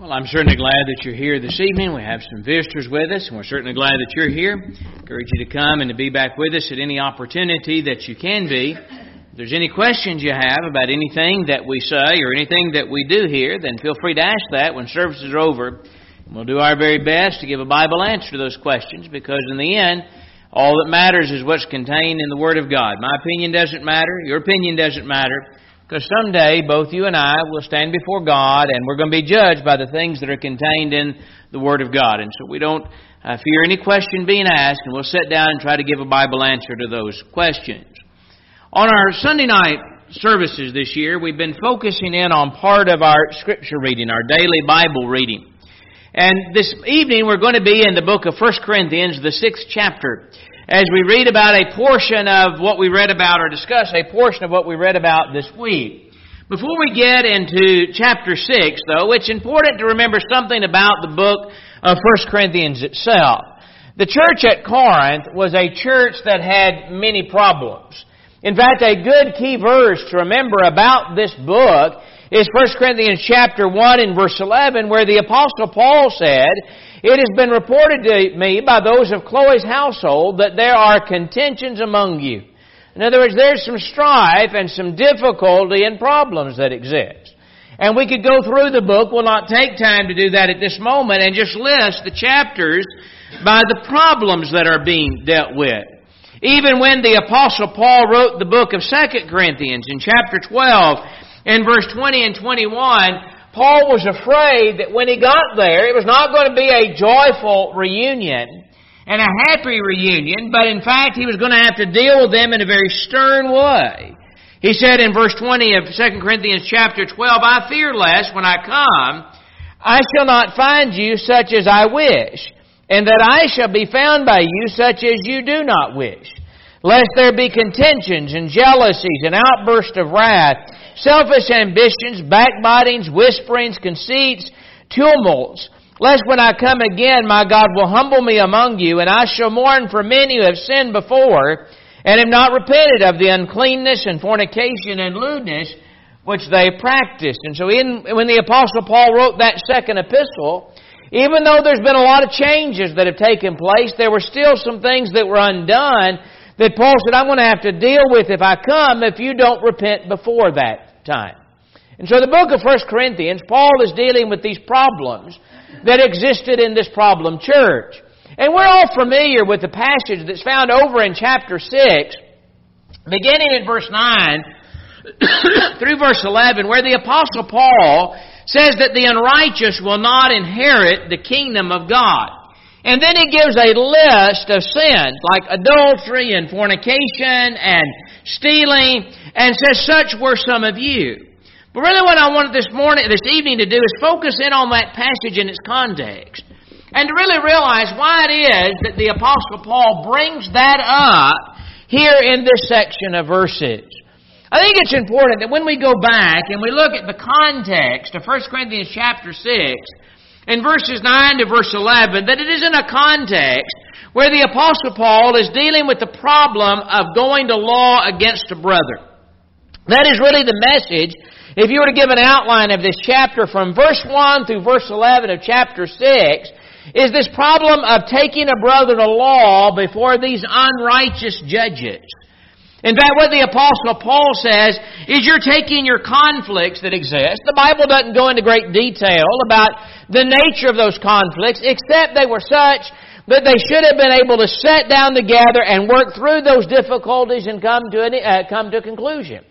Well, I'm certainly glad that you're here this evening. We have some visitors with us, and we're certainly glad that you're here. I encourage you to come and to be back with us at any opportunity that you can be. If there's any questions you have about anything that we say or anything that we do here, then feel free to ask that when services are over. And we'll do our very best to give a Bible answer to those questions, because in the end, all that matters is what's contained in the Word of God. My opinion doesn't matter. Your opinion doesn't matter. Because someday, both you and I will stand before God, and we're going to be judged by the things that are contained in the Word of God. And so we don't fear any question being asked, and we'll sit down and try to give a Bible answer to those questions. On our Sunday night services this year, we've been focusing in on part of our Scripture reading, our daily Bible reading. And this evening, we're going to be in the book of 1 Corinthians, the 6th chapter, as we read about a portion of what we read about, or discuss a portion of what we read about this week. Before we get into chapter 6, though, it's important to remember something about the book of 1 Corinthians itself. The church at Corinth was a church that had many problems. In fact, a good key verse to remember about this book is 1 Corinthians chapter 1 and verse 11, where the Apostle Paul said, "It has been reported to me by those of Chloe's household that there are contentions among you." In other words, there's some strife and some difficulty and problems that exist. And we could go through the book. We'll not take time to do that at this moment, and just list the chapters by the problems that are being dealt with. Even when the Apostle Paul wrote the book of 2 Corinthians in chapter 12, in verse 20 and 21, Paul was afraid that when he got there, it was not going to be a joyful reunion and a happy reunion, but in fact, he was going to have to deal with them in a very stern way. He said in verse 20 of 2 Corinthians chapter 12, "I fear lest, when I come, I shall not find you such as I wish, and that I shall be found by you such as you do not wish. Lest there be contentions and jealousies and outbursts of wrath, selfish ambitions, backbitings, whisperings, conceits, tumults. Lest when I come again, my God will humble me among you, and I shall mourn for many who have sinned before, and have not repented of the uncleanness and fornication and lewdness which they practiced." And so when the Apostle Paul wrote that second epistle, even though there's been a lot of changes that have taken place, there were still some things that were undone that Paul said, "I'm going to have to deal with if I come if you don't repent before that time." And so the book of 1 Corinthians, Paul is dealing with these problems that existed in this problem church. And we're all familiar with the passage that's found over in chapter 6, beginning in verse 9 through verse 11, where the Apostle Paul says that the unrighteous will not inherit the kingdom of God. And then he gives a list of sins like adultery and fornication and stealing, and says, "Such were some of you." But really what I wanted this evening to do is focus in on that passage in its context, and to really realize why it is that the Apostle Paul brings that up here in this section of verses. I think it's important that when we go back and we look at the context of 1 Corinthians chapter 6, in verses 9 to verse 11, that it is in a context where the Apostle Paul is dealing with the problem of going to law against a brother. That is really the message. If you were to give an outline of this chapter from verse 1 through verse 11 of chapter 6, is this problem of taking a brother to law before these unrighteous judges. In fact, what the Apostle Paul says is you're taking your conflicts that exist. The Bible doesn't go into great detail about the nature of those conflicts, except they were such that they should have been able to sit down together and work through those difficulties and come to a conclusion.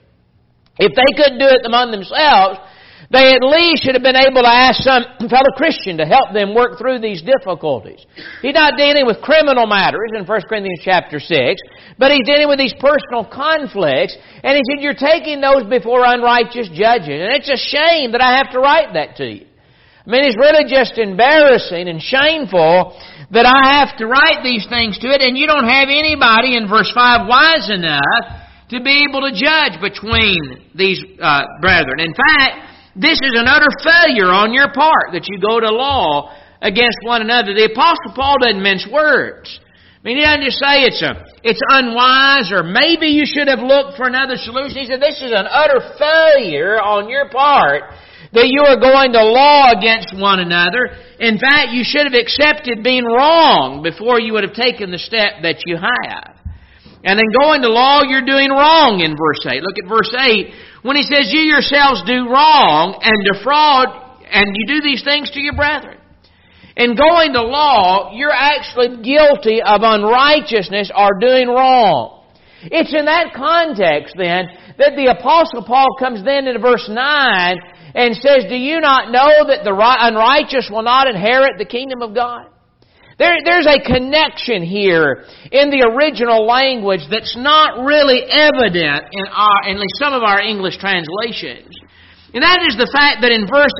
If they couldn't do it among themselves, they at least should have been able to ask some fellow Christian to help them work through these difficulties. He's not dealing with criminal matters in 1 Corinthians chapter 6, but he's dealing with these personal conflicts, and he said, you're taking those before unrighteous judges. And it's a shame that I have to write that to you. I mean, it's really just embarrassing and shameful that I have to write these things to it, and you don't have anybody in verse 5 wise enough to be able to judge between these brethren. In fact, this is an utter failure on your part that you go to law against one another. The Apostle Paul doesn't mince words. I mean, he doesn't just say it's unwise or maybe you should have looked for another solution. He said this is an utter failure on your part that you are going to law against one another. In fact, you should have accepted being wrong before you would have taken the step that you have. And then going to law, you're doing wrong in verse 8. Look at verse 8. When he says, you yourselves do wrong and defraud, and you do these things to your brethren. In going to law, you're actually guilty of unrighteousness or doing wrong. It's in that context, then, that the Apostle Paul comes then into verse 9 and says, do you not know that the unrighteous will not inherit the kingdom of God? There's a connection here in the original language that's not really evident in at least some of our English translations. And that is the fact that in verse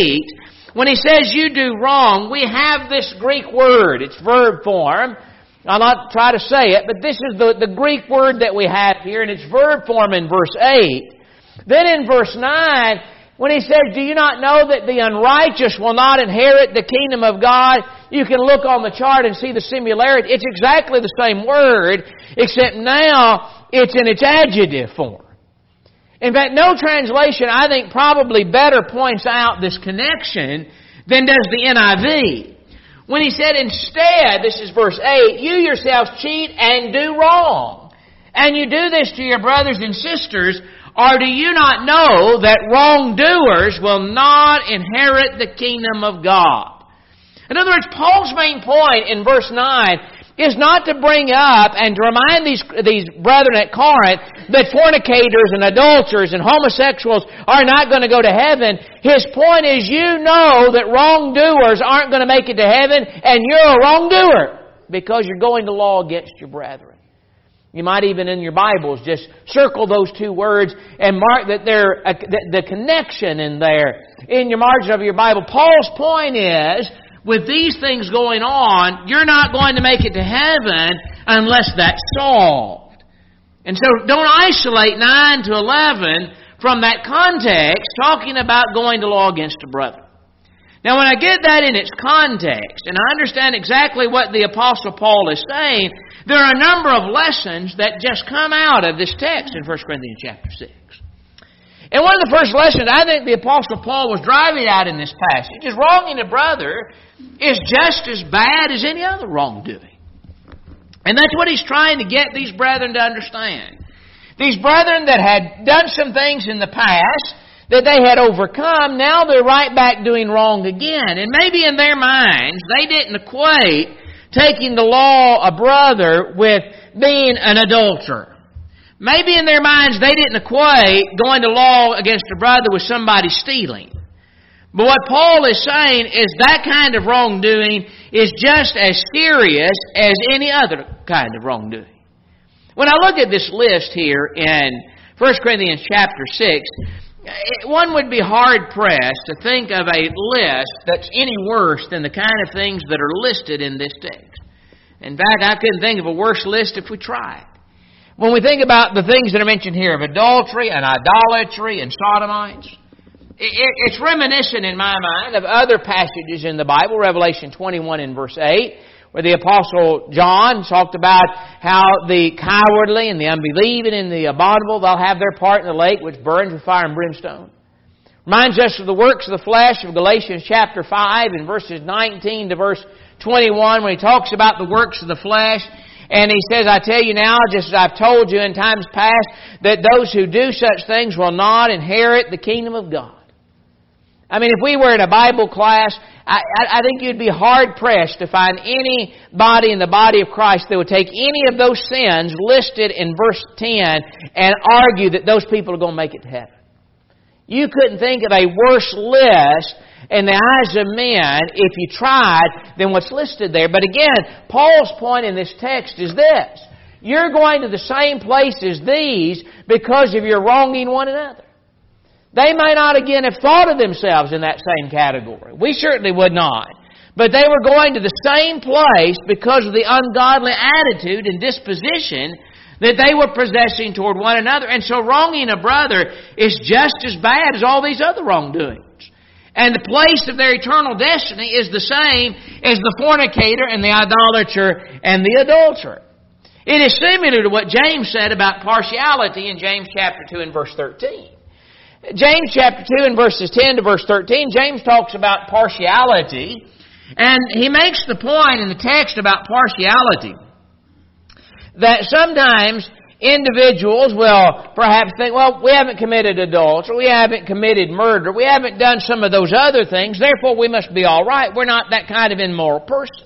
8, when he says you do wrong, we have this Greek word. It's verb form. I'll not try to say it, but this is the Greek word that we have here, and it's verb form in verse 8. Then in verse 9, when he says, do you not know that the unrighteous will not inherit the kingdom of God? You can look on the chart and see the similarity. It's exactly the same word, except now it's in its adjective form. In fact, no translation, I think, probably better points out this connection than does the NIV. When he said, instead, this is verse 8, you yourselves cheat and do wrong. And you do this to your brothers and sisters, or do you not know that wrongdoers will not inherit the kingdom of God? In other words, Paul's main point in verse 9 is not to bring up and to remind these brethren at Corinth that fornicators and adulterers and homosexuals are not going to go to heaven. His point is, you know that wrongdoers aren't going to make it to heaven, and you're a wrongdoer because you're going to law against your brethren. You might even in your Bibles just circle those two words and mark that the connection in there in your margin of your Bible. Paul's point is, with these things going on, you're not going to make it to heaven unless that's solved. And so don't isolate 9 to 11 from that context, talking about going to law against a brother. Now, when I get that in its context, and I understand exactly what the Apostle Paul is saying, there are a number of lessons that just come out of this text in 1 Corinthians chapter 6. And one of the first lessons I think the Apostle Paul was driving out in this passage is wronging a brother is just as bad as any other wrongdoing. And that's what he's trying to get these brethren to understand. These brethren that had done some things in the past that they had overcome, now they're right back doing wrong again. And maybe in their minds, they didn't equate taking the law a brother with being an adulterer. Maybe in their minds, they didn't equate going to law against a brother with somebody stealing. But what Paul is saying is that kind of wrongdoing is just as serious as any other kind of wrongdoing. When I look at this list here in 1 Corinthians chapter 6, one would be hard-pressed to think of a list that's any worse than the kind of things that are listed in this text. In fact, I couldn't think of a worse list if we tried. When we think about the things that are mentioned here of adultery and idolatry and sodomites, it's reminiscent in my mind of other passages in the Bible, Revelation 21 and verse 8, where the Apostle John talked about how the cowardly and the unbelieving and the abominable, they'll have their part in the lake which burns with fire and brimstone. Reminds us of the works of the flesh of Galatians chapter 5 and verses 19 to verse 21, when he talks about the works of the flesh. And he says, I tell you now, just as I've told you in times past, that those who do such things will not inherit the kingdom of God. I mean, if we were in a Bible class, I think you'd be hard-pressed to find anybody in the body of Christ that would take any of those sins listed in verse 10 and argue that those people are going to make it to heaven. You couldn't think of a worse list in the eyes of men, if you tried, than what's listed there. But again, Paul's point in this text is this. You're going to the same place as these because of your wronging one another. They may not, again, have thought of themselves in that same category. We certainly would not. But they were going to the same place because of the ungodly attitude and disposition that they were possessing toward one another. And so wronging a brother is just as bad as all these other wrongdoings. And the place of their eternal destiny is the same as the fornicator and the idolater and the adulterer. It is similar to what James said about partiality in James chapter 2 and verse 13. James chapter 2 and verses 10 to verse 13, James talks about partiality. And he makes the point in the text about partiality that sometimes individuals will perhaps think, well, we haven't committed adultery, we haven't committed murder, we haven't done some of those other things, therefore we must be all right. We're not that kind of immoral person.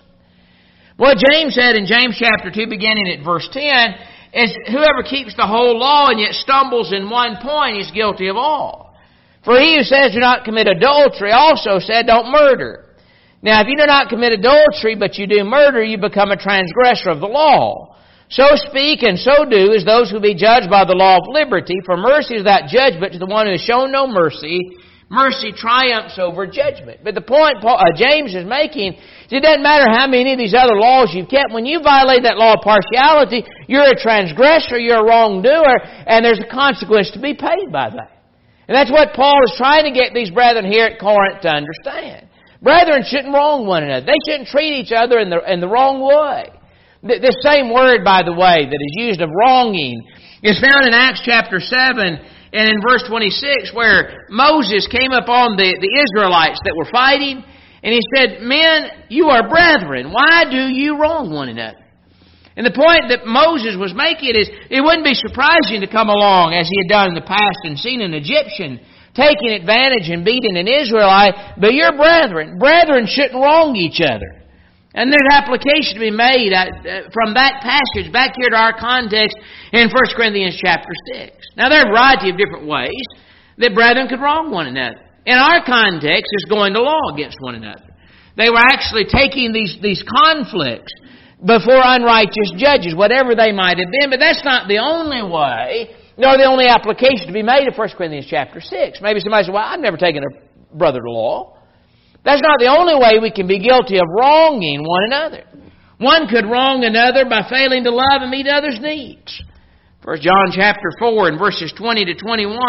What James said in James chapter 2, beginning at verse 10, is whoever keeps the whole law and yet stumbles in one point is guilty of all. For he who says do not commit adultery also said don't murder. Now if you do not commit adultery but you do murder, you become a transgressor of the law. So speak and so do as those who be judged by the law of liberty, for mercy is without judgment to the one who has shown no mercy. Mercy triumphs over judgment. But the point James is making is it doesn't matter how many of these other laws you've kept. When you violate that law of partiality, you're a transgressor, you're a wrongdoer, and there's a consequence to be paid by that. And that's what Paul is trying to get these brethren here at Corinth to understand. Brethren shouldn't wrong one another. They shouldn't treat each other in the wrong way. This same word, by the way, that is used of wronging is found in Acts chapter 7 and in verse 26 where Moses came upon the Israelites that were fighting and he said, men, you are brethren. Why do you wrong one another? And the point that Moses was making is it wouldn't be surprising to come along as he had done in the past and seen an Egyptian taking advantage and beating an Israelite, but you're brethren. Brethren shouldn't wrong each other. And there's application to be made from that passage back here to our context in 1 Corinthians chapter 6. Now there are a variety of different ways that brethren could wrong one another. In our context, it's going to law against one another. They were actually taking these conflicts before unrighteous judges, whatever they might have been. But that's not the only way, nor the only application to be made of 1 Corinthians chapter 6. Maybe somebody says, well, I've never taken a brother to law. That's not the only way we can be guilty of wronging one another. One could wrong another by failing to love and meet others' needs. 1 John chapter 4 and verses 20 to 21,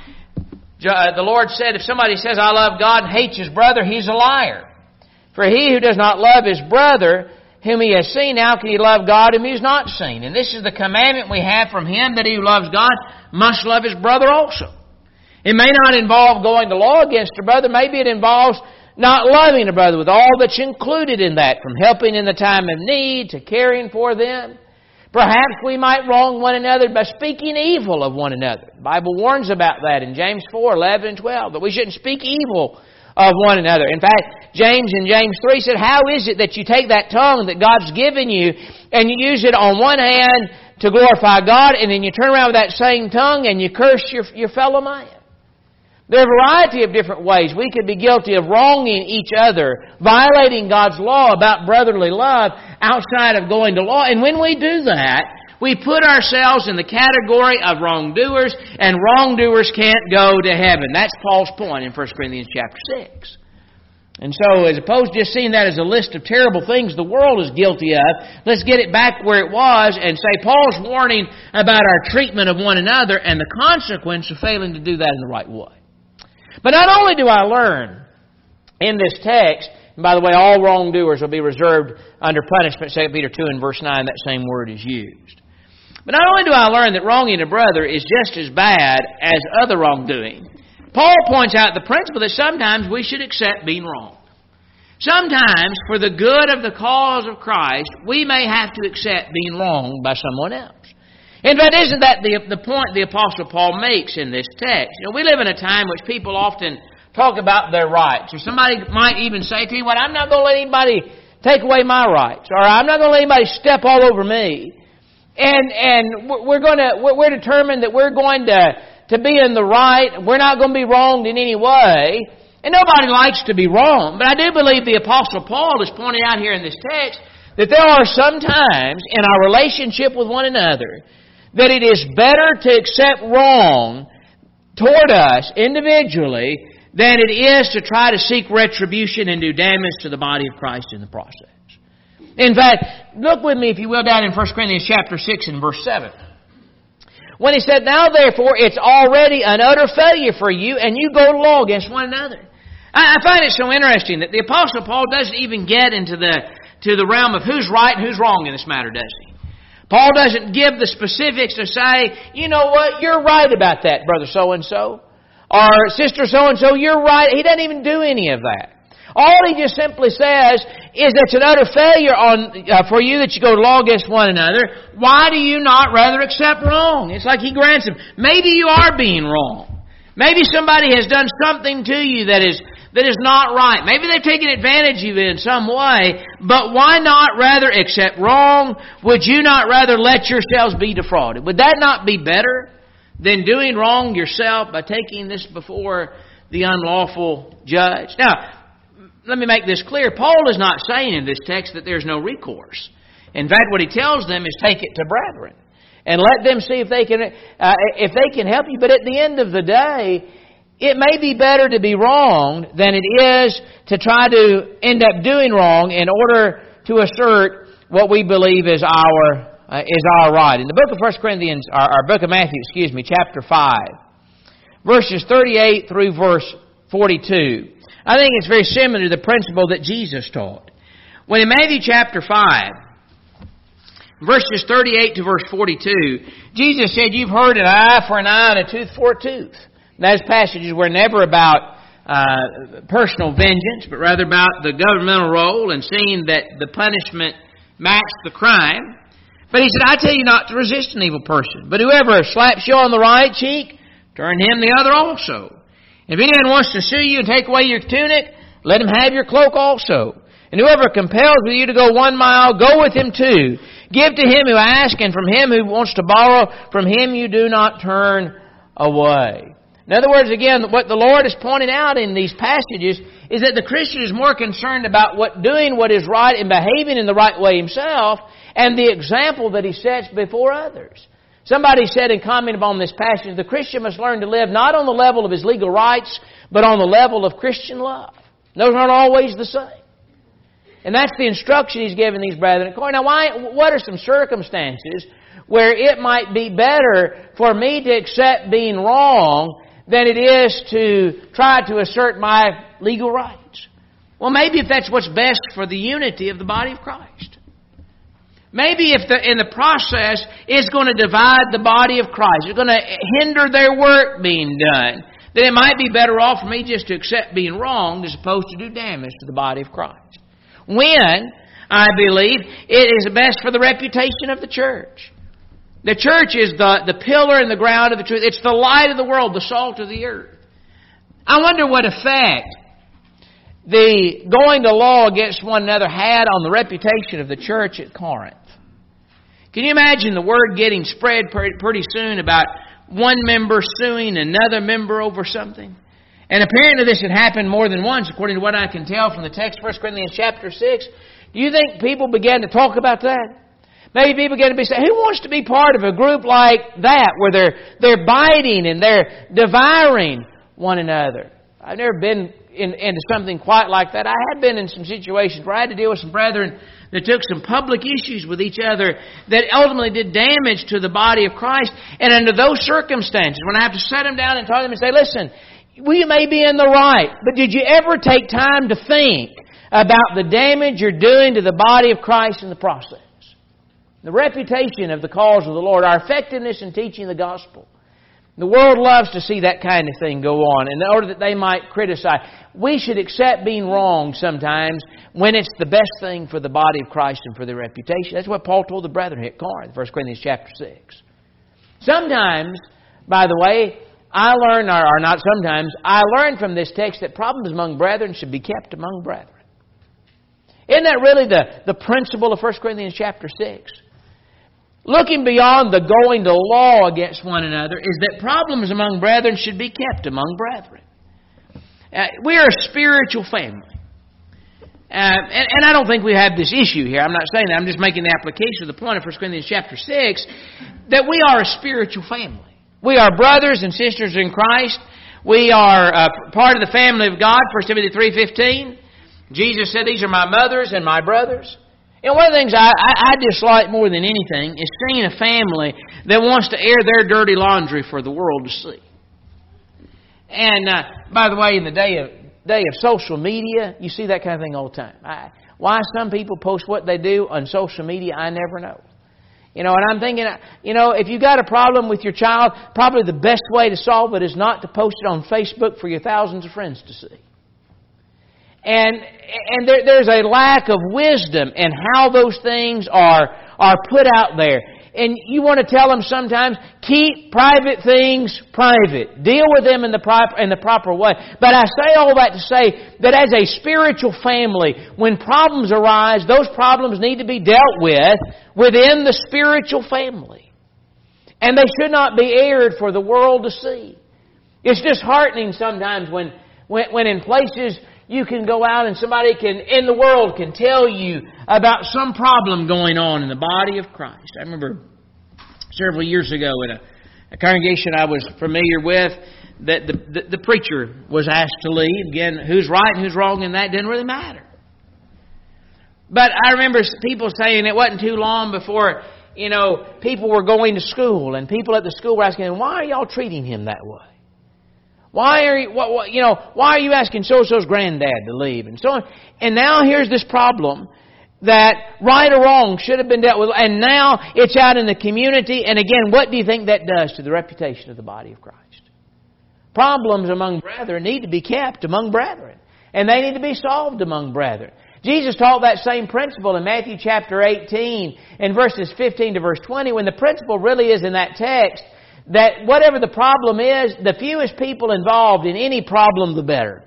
the Lord said, if somebody says, I love God and hates his brother, he's a liar. For he who does not love his brother whom he has seen, how can he love God whom he has not seen? And this is the commandment we have from him, that he who loves God must love his brother also. It may not involve going to law against a brother. Maybe it involves not loving a brother with all that's included in that, from helping in the time of need to caring for them. Perhaps we might wrong one another by speaking evil of one another. The Bible warns about that in James 4, 11 and 12, that we shouldn't speak evil of one another. In fact, James in James 3 said, how is it that you take that tongue that God's given you and you use it on one hand to glorify God, and then you turn around with that same tongue and you curse your fellow man? There are a variety of different ways we could be guilty of wronging each other, violating God's law about brotherly love outside of going to law. And when we do that, we put ourselves in the category of wrongdoers, and wrongdoers can't go to heaven. That's Paul's point in 1 Corinthians chapter 6. And so, as opposed to just seeing that as a list of terrible things the world is guilty of, let's get it back where it was and say Paul's warning about our treatment of one another and the consequence of failing to do that in the right way. But not only do I learn in this text, and by the way, all wrongdoers will be reserved under punishment, 2 Peter 2 and verse 9, that same word is used. But not only do I learn that wronging a brother is just as bad as other wrongdoing, Paul points out the principle that sometimes we should accept being wrong. Sometimes, for the good of the cause of Christ, we may have to accept being wronged by someone else. In fact, isn't that the point the Apostle Paul makes in this text? You know, we live in a time in which people often talk about their rights. Or somebody might even say to you, well, I'm not going to let anybody take away my rights. Or I'm not going to let anybody step all over me. And we're determined that we're going to be in the right. We're not going to be wronged in any way. And nobody likes to be wronged. But I do believe the Apostle Paul is pointing out here in this text that there are some times in our relationship with one another that it is better to accept wrong toward us individually than it is to try to seek retribution and do damage to the body of Christ in the process. In fact, look with me, if you will, down in 1 Corinthians chapter 6 and verse 7. When he said, now therefore it's already an utter failure for you, and you go to law against one another. I find it so interesting that the Apostle Paul doesn't even get into the realm of who's right and who's wrong in this matter, does he? Paul doesn't give the specifics to say, you know what, you're right about that, brother so-and-so. Or, Sister so-and-so, you're right. He doesn't even do any of that. All he just simply says is it's an utter failure for you that you go to law against one another. Why do you not rather accept wrong? It's like he grants him. Maybe you are being wrong. Maybe somebody has done something to you that is not right. Maybe they've taken advantage of you in some way. But why not rather accept wrong? Would you not rather let yourselves be defrauded? Would that not be better than doing wrong yourself by taking this before the unlawful judge? Now, let me make this clear. Paul is not saying in this text that there's no recourse. In fact, what he tells them is take it to brethren and let them see if they can help you. But at the end of the day, it may be better to be wronged than it is to try to end up doing wrong in order to assert what we believe is our right. In the book of 1 Corinthians, or book of Matthew, chapter 5, verses 38 through verse 42. I think it's very similar to the principle that Jesus taught. When in Matthew chapter 5, verses 38 to verse 42, Jesus said, you've heard an eye for an eye and a tooth for a tooth. Those passages were never about personal vengeance, but rather about the governmental role and seeing that the punishment matched the crime. But he said, I tell you not to resist an evil person, but whoever slaps you on the right cheek, turn him the other also. If anyone wants to sue you and take away your tunic, let him have your cloak also. And whoever compels with you to go 1 mile, go with him 2. Give to him who asks, and from him who wants to borrow, from him you do not turn away. In other words, again, what the Lord is pointing out in these passages is that the Christian is more concerned about doing what is right and behaving in the right way himself and the example that he sets before others. Somebody said in comment upon this passage, the Christian must learn to live not on the level of his legal rights, but on the level of Christian love. Those aren't always the same. And that's the instruction he's given these brethren. Now, what are some circumstances where it might be better for me to accept being wrong than it is to try to assert my legal rights? Well, maybe if that's what's best for the unity of the body of Christ. Maybe if in the process it's going to divide the body of Christ, it's going to hinder their work being done, then it might be better off for me just to accept being wronged as opposed to do damage to the body of Christ. When, I believe, it is best for the reputation of the church. The church is the pillar and the ground of the truth. It's the light of the world, the salt of the earth. I wonder what effect the going to law against one another had on the reputation of the church at Corinth. Can you imagine the word getting spread pretty soon about one member suing another member over something? And apparently this had happened more than once, according to what I can tell from the text, 1 Corinthians chapter 6. Do you think people began to talk about that? Maybe people began to be saying, who wants to be part of a group like that, where they're biting and they're devouring one another? I've never been into something quite like that. I have been in some situations where I had to deal with some brethren that took some public issues with each other that ultimately did damage to the body of Christ. And under those circumstances, when I have to set them down and talk to them and say, listen, we may be in the right, but did you ever take time to think about the damage you're doing to the body of Christ in the process? The reputation of the cause of the Lord, our effectiveness in teaching the gospel. The world loves to see that kind of thing go on in order that they might criticize. We should accept being wrong sometimes when it's the best thing for the body of Christ and for their reputation. That's what Paul told the brethren at Corinth, 1 Corinthians chapter 6. Sometimes, by the way, I learned from this text that problems among brethren should be kept among brethren. Isn't that really the principle of 1 Corinthians chapter 6? Looking beyond the going to law against one another is that problems among brethren should be kept among brethren. We are a spiritual family. And I don't think we have this issue here. I'm not saying that. I'm just making the application of the point of 1 Corinthians chapter 6 that we are a spiritual family. We are brothers and sisters in Christ. We are part of the family of God, 1 Timothy 3:15. Jesus said, these are my mothers and my brothers. And one of the things I dislike more than anything is seeing a family that wants to air their dirty laundry for the world to see. And by the way, in the day of social media, you see that kind of thing all the time. Why some people post what they do on social media, I never know. And I'm thinking, if you got a problem with your child, probably the best way to solve it is not to post it on Facebook for your thousands of friends to see. And there's a lack of wisdom in how those things are put out there. And you want to tell them sometimes, keep private things private. Deal with them in the proper way. But I say all that to say that as a spiritual family, when problems arise, those problems need to be dealt with within the spiritual family. And they should not be aired for the world to see. It's disheartening sometimes when in places you can go out and somebody in the world can tell you about some problem going on in the body of Christ. I remember several years ago in a congregation I was familiar with that the preacher was asked to leave. Again, who's right and who's wrong in that didn't really matter. But I remember people saying it wasn't too long before, people were going to school and people at the school were asking, why are y'all treating him that way? Why are you asking so-and-so's granddad to leave? And so on. And now here's this problem that right or wrong should have been dealt with. And now it's out in the community. And again, what do you think that does to the reputation of the body of Christ? Problems among brethren need to be kept among brethren. And they need to be solved among brethren. Jesus taught that same principle in Matthew chapter 18 in verses 15 to verse 20, when the principle really is in that text that whatever the problem is, the fewest people involved in any problem, the better.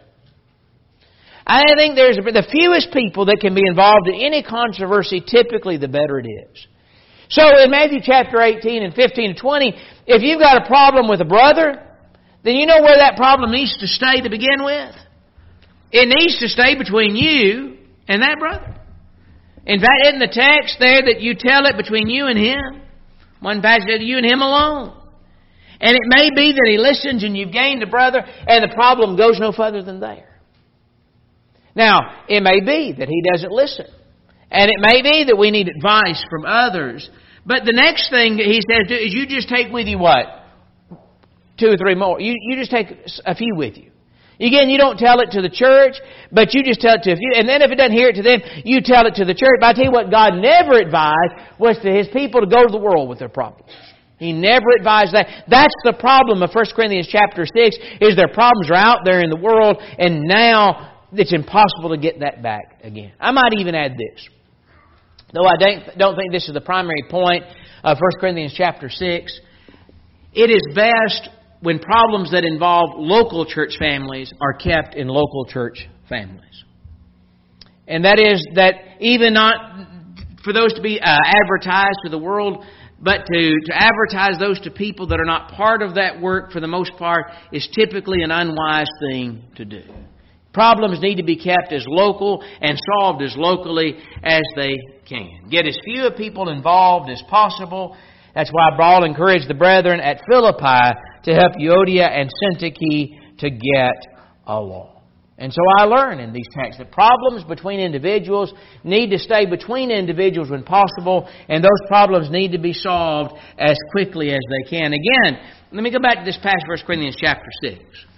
I think there's the fewest people that can be involved in any controversy, typically the better it is. So in Matthew chapter 18 and 15 to 20, if you've got a problem with a brother, then you know where that problem needs to stay to begin with. It needs to stay between you and that brother. In fact, in the text there that you tell it between you and him, one passage said you and him alone. And it may be that he listens and you've gained a brother and the problem goes no further than there. Now, it may be that he doesn't listen. And it may be that we need advice from others. But the next thing that he says is you just take with you what? 2 or 3 more. You just take a few with you. Again, you don't tell it to the church, but you just tell it to a few. And then if it doesn't hear it to them, you tell it to the church. But I tell you what, God never advised was to His people to go to the world with their problems. He never advised that. That's the problem of 1 Corinthians chapter 6, is their problems are out there in the world, and now it's impossible to get that back again. I might even add this. Though I don't think this is the primary point of 1 Corinthians chapter 6, it is best when problems that involve local church families are kept in local church families. And that is that even not for those to be advertised to the world, but to advertise those to people that are not part of that work for the most part is typically an unwise thing to do. Problems need to be kept as local and solved as locally as they can. Get as few people involved as possible. That's why Paul encouraged the brethren at Philippi to help Euodia and Syntyche to get along. And so I learn in these texts that problems between individuals need to stay between individuals when possible, and those problems need to be solved as quickly as they can. Again, let me go back to this passage, 1 Corinthians chapter 6.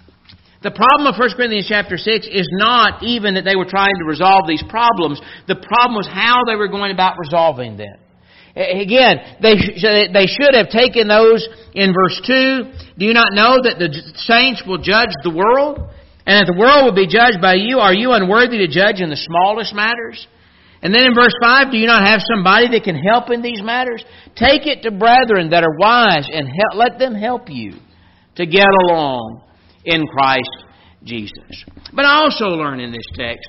The problem of 1 Corinthians chapter 6 is not even that they were trying to resolve these problems. The problem was how they were going about resolving them. Again, they should have taken those in verse 2. Do you not know that the saints will judge the world? And that the world will be judged by you? Are you unworthy to judge in the smallest matters? And then in verse 5, do you not have somebody that can help in these matters? Take it to brethren that are wise and let them help you to get along in Christ Jesus. But I also learn in this text,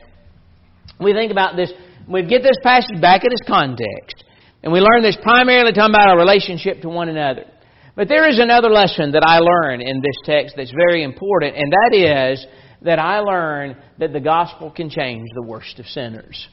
we think about this, we get this passage back in its context. And we learn this primarily talking about our relationship to one another. But there is another lesson that I learn in this text that's very important, and that is that I learn that the gospel can change the worst of sinners.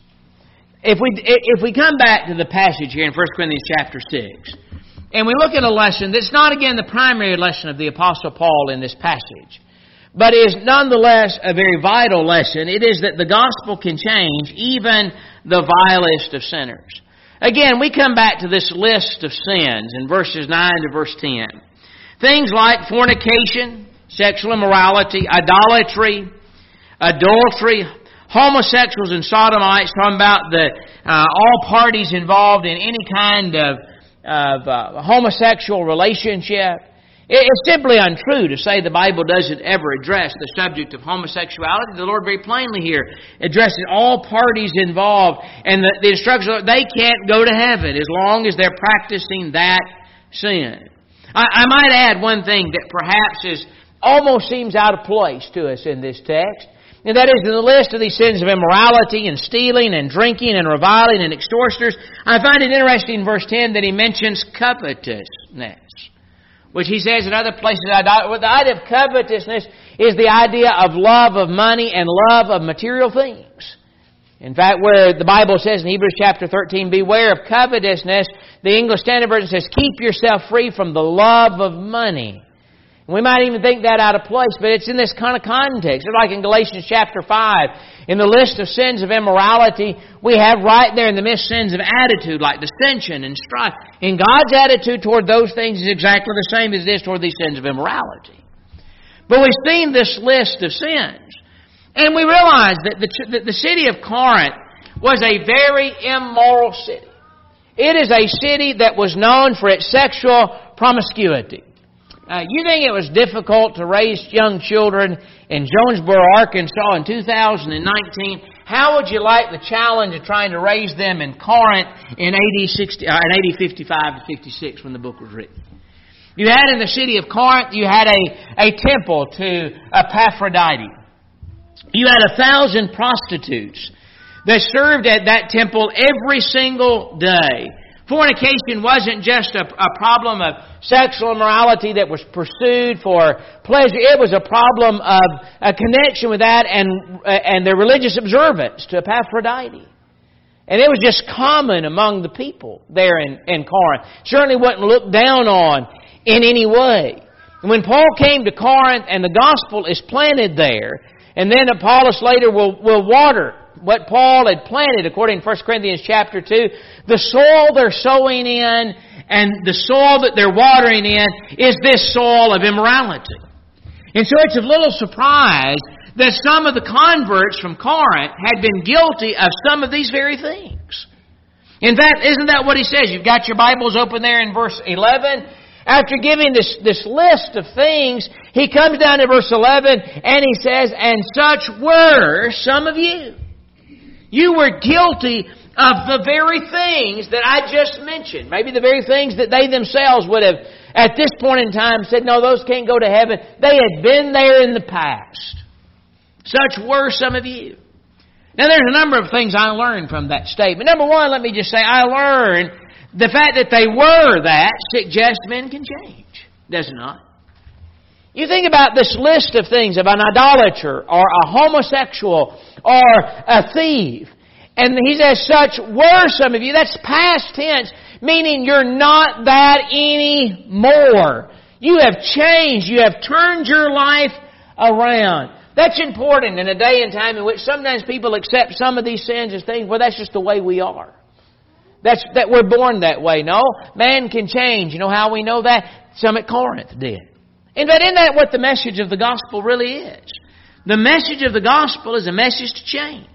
If we come back to the passage here in 1 Corinthians chapter 6, and we look at a lesson that's not, again, the primary lesson of the Apostle Paul in this passage, but is nonetheless a very vital lesson, it is that the gospel can change even the vilest of sinners. Again, we come back to this list of sins in verses 9 to verse 10. Things like fornication, sexual immorality, idolatry, adultery, homosexuals and sodomites, talking about all parties involved in any kind of homosexual relationship. It's simply untrue to say the Bible doesn't ever address the subject of homosexuality. The Lord very plainly here addresses all parties involved, and the instructions are they can't go to heaven as long as they're practicing that sin. I might add one thing that perhaps almost seems out of place to us in this text. And that is in the list of these sins of immorality and stealing and drinking and reviling and extortioners. I find it interesting in verse 10 that he mentions covetousness, which he says in other places, the idea of covetousness is the idea of love of money and love of material things. In fact, where the Bible says in Hebrews chapter 13, beware of covetousness, the English Standard Version says, keep yourself free from the love of money. We might even think that out of place, but it's in this kind of context. It's like in Galatians chapter 5. In the list of sins of immorality, we have right there in the midst sins of attitude, like dissension and strife. And God's attitude toward those things is exactly the same as it is toward these sins of immorality. But we've seen this list of sins. And we realize that the city of Corinth was a very immoral city. It is a city that was known for its sexual promiscuity. You think it was difficult to raise young children in Jonesboro, Arkansas in 2019? How would you like the challenge of trying to raise them in Corinth in AD 55 to 56 when the book was written? You had in the city of Corinth, you had a temple to Aphrodite. You had 1,000 prostitutes that served at that temple every single day. Fornication wasn't just a problem of sexual immorality that was pursued for pleasure. It was a problem of a connection with that and their religious observance to Aphrodite. And it was just common among the people there in Corinth. Certainly wasn't looked down on in any way. And when Paul came to Corinth and the gospel is planted there, and then Apollos later will water what Paul had planted, according to 1 Corinthians chapter 2, the soil they're sowing in and the soil that they're watering in is this soil of immorality. And so it's of little surprise that some of the converts from Corinth had been guilty of some of these very things. In fact, isn't that what he says? You've got your Bibles open there in verse 11. After giving this list of things, he comes down to verse 11 and he says, and such were some of you. You were guilty of the very things that I just mentioned. Maybe the very things that they themselves would have, at this point in time, said, no, those can't go to heaven. They had been there in the past. Such were some of you. Now, there's a number of things I learned from that statement. Number one, let me just say, I learned the fact that they were that suggests men can change. Does it not? You think about this list of things of an idolater or a homosexual or a thief. And he says, such were some of you. That's past tense, meaning you're not that anymore. You have changed. You have turned your life around. That's important in a day and time in which sometimes people accept some of these sins as things, well, that's just the way we are. That we're born that way. No, man can change. You know how we know that? Some at Corinth did. In fact, isn't that what the message of the gospel really is? The message of the gospel is a message to change.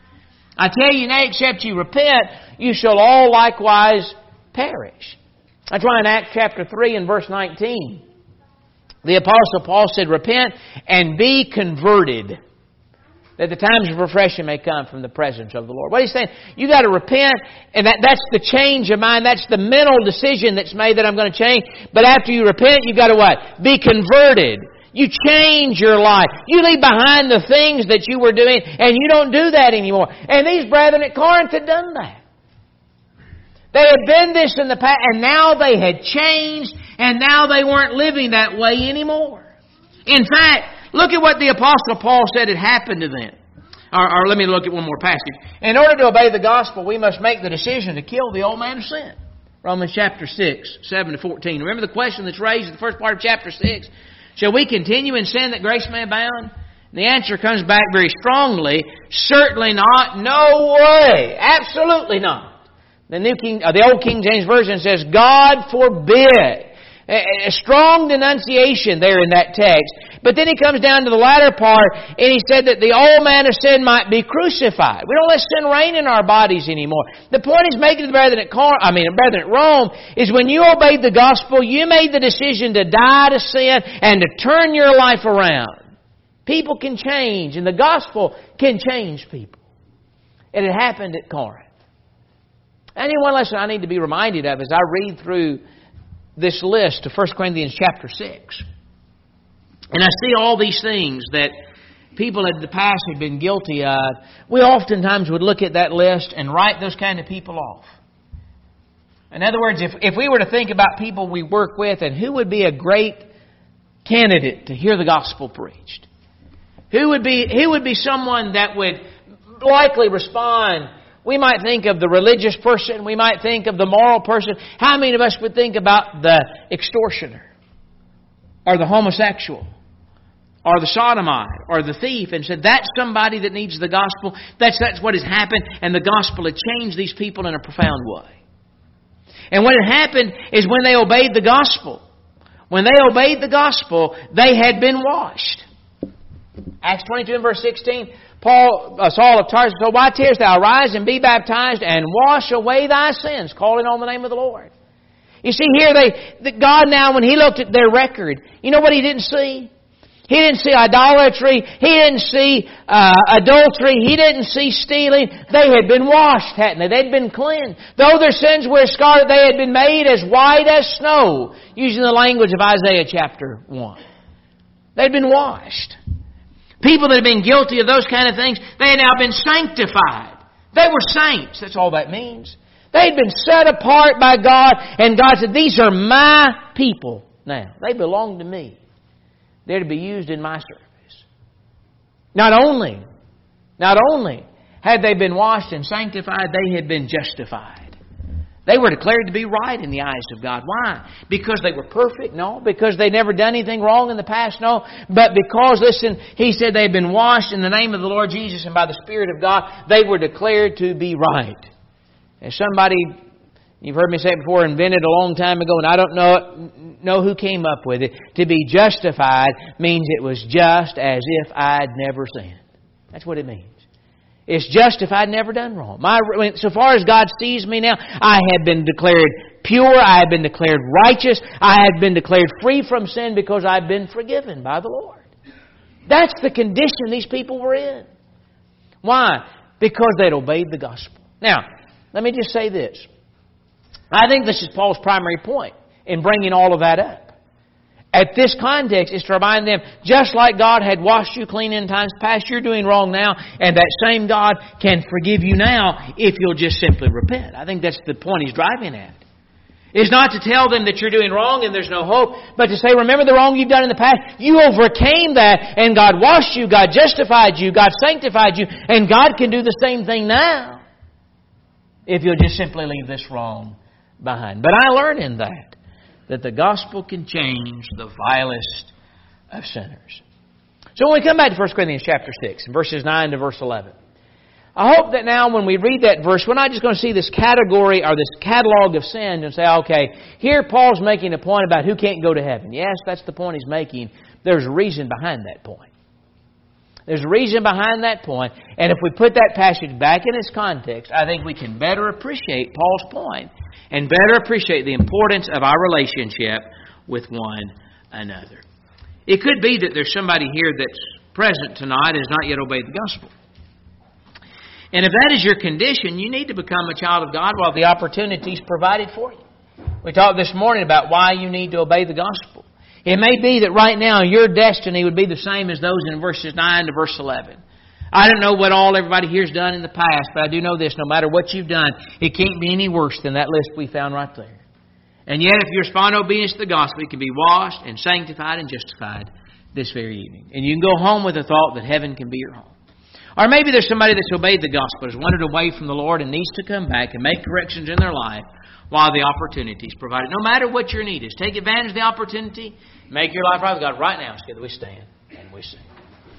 I tell you now, except you repent, you shall all likewise perish. That's why in Acts chapter 3 and verse 19, the Apostle Paul said, repent and be converted, that the times of refreshing may come from the presence of the Lord. What he's saying, you got to repent, and that's the change of mind. That's the mental decision that's made that I'm going to change. But after you repent, you've got to what? Be converted. You change your life. You leave behind the things that you were doing, and you don't do that anymore. And these brethren at Corinth had done that. They had been this in the past, and now they had changed, and now they weren't living that way anymore. In fact, look at what the Apostle Paul said had happened to them. Or let me look at one more passage. In order to obey the gospel, we must make the decision to kill the old man of sin. Romans chapter 6, 7 to 14. Remember the question that's raised in the first part of chapter 6? Shall we continue in sin that grace may abound? And the answer comes back very strongly. Certainly not. No way. Absolutely not. The old King James Version says, God forbid. A strong denunciation there in that text. But then he comes down to the latter part, and he said that the old man of sin might be crucified. We don't let sin reign in our bodies anymore. The point he's making, brethren at Rome, is when you obeyed the gospel, you made the decision to die to sin and to turn your life around. People can change, and the gospel can change people. And it happened at Corinth. And one lesson I need to be reminded of as I read through this list of 1 Corinthians chapter 6. And I see all these things that people in the past have been guilty of. We oftentimes would look at that list and write those kind of people off. In other words, if we were to think about people we work with and who would be a great candidate to hear the gospel preached, who would be someone that would likely respond. We might think of the religious person. We might think of the moral person. How many of us would think about the extortioner? Or the homosexual? Or the sodomite? Or the thief? And said, that's somebody that needs the gospel. That's what has happened. And the gospel had changed these people in a profound way. And what had happened is when they obeyed the gospel. When they obeyed the gospel, they had been washed. Acts 22 and verse 16, Saul of Tarsus said, why tearest thou? Arise and be baptized and wash away thy sins, calling on the name of the Lord. You see here, God now, when He looked at their record, you know what He didn't see? He didn't see idolatry. He didn't see adultery. He didn't see stealing. They had been washed, hadn't they? They'd been cleansed. Though their sins were scarlet, they had been made as white as snow, using the language of Isaiah chapter 1. They'd been washed. People that had been guilty of those kind of things, they had now been sanctified. They were saints. That's all that means. They'd been set apart by God, and God said, these are my people now. They belong to me. They're to be used in my service. Not only had they been washed and sanctified, they had been justified. They were declared to be right in the eyes of God. Why? Because they were perfect? No. Because they'd never done anything wrong in the past? No. But because, listen, He said they had been washed in the name of the Lord Jesus and by the Spirit of God, they were declared to be right. And somebody, you've heard me say it before, invented a long time ago, and I don't know who came up with it. To be justified means it was just as if I'd never sinned. That's what it means. It's justified, never done wrong. So far as God sees me now, I have been declared pure. I have been declared righteous. I have been declared free from sin because I've been forgiven by the Lord. That's the condition these people were in. Why? Because they'd obeyed the gospel. Now, let me just say this. I think this is Paul's primary point in bringing all of that up. At this context is to remind them, just like God had washed you clean in times past, you're doing wrong now, and that same God can forgive you now if you'll just simply repent. I think that's the point he's driving at. It's not to tell them that you're doing wrong and there's no hope, but to say, remember the wrong you've done in the past. You overcame that, and God washed you, God justified you, God sanctified you, and God can do the same thing now if you'll just simply leave this wrong behind. But I learn in that the gospel can change the vilest of sinners. So when we come back to 1 Corinthians chapter 6, verses 9 to verse 11, I hope that now when we read that verse, we're not just going to see this category or this catalog of sins and say, okay, here Paul's making a point about who can't go to heaven. Yes, that's the point he's making. There's a reason behind that point. There's a reason behind that point. And if we put that passage back in its context, I think we can better appreciate Paul's point and better appreciate the importance of our relationship with one another. It could be that there's somebody here that's present tonight and has not yet obeyed the gospel. And if that is your condition, you need to become a child of God while the opportunity is provided for you. We talked this morning about why you need to obey the gospel. It may be that right now your destiny would be the same as those in verses 9 to verse 11. I don't know what all everybody here's done in the past, but I do know this. No matter what you've done, it can't be any worse than that list we found right there. And yet, if you respond in obedience to the gospel, you can be washed and sanctified and justified this very evening. And you can go home with the thought that heaven can be your home. Or maybe there's somebody that's obeyed the gospel, has wandered away from the Lord and needs to come back and make corrections in their life while the opportunity is provided. No matter what your need is, take advantage of the opportunity, make your life right with God right now. Together we stand and we sing.